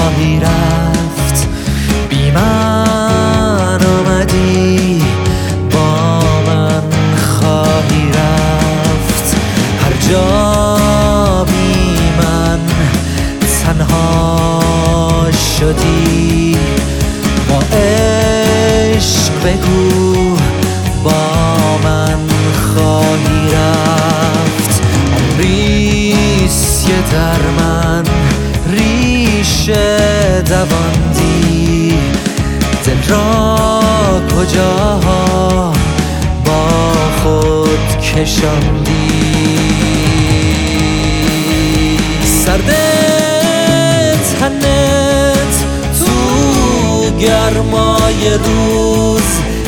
خواهی رفت، بی من آمدی با من خواهی رفت. هر جا بی من تنها شدی، با عشق بگو با من خواهی رفت. عمریست که در من ریشه دواندی، دل را کجاها با خود کشاندی. سرد تنت تو گرمای روز،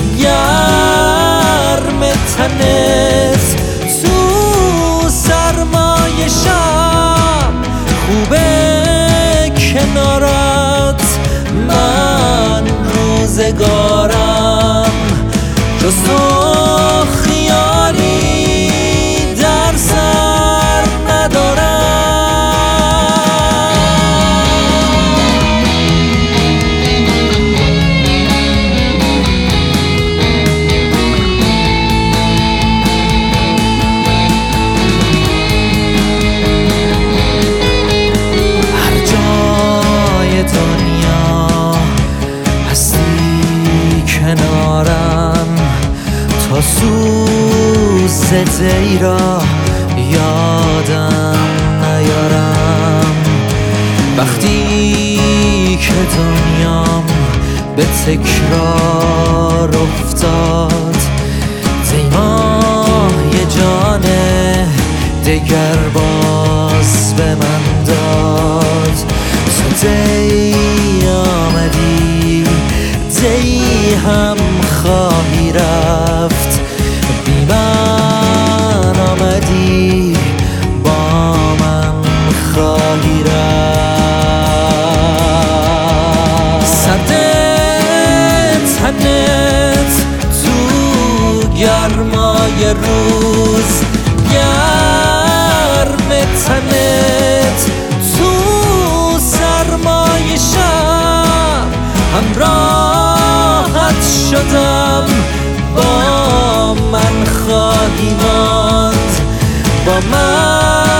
گرم تنت تو سرمای شب. خوبه کنارت من روزگارم، جز تو خیالی در سر ندارم. تا سوز دی را یادم نیارم، وقتی که دنیام به تکرار افتاد. دیمای جان دگر باز به من داد. تو دی آمدی، دی هم خواهی رفت، بی من آمدی با من خواهی رفت. سرد تنت تو گرمای روز، گرم تنت تو سرمای شب. همراهت شدم، با من خواهی ماند، با من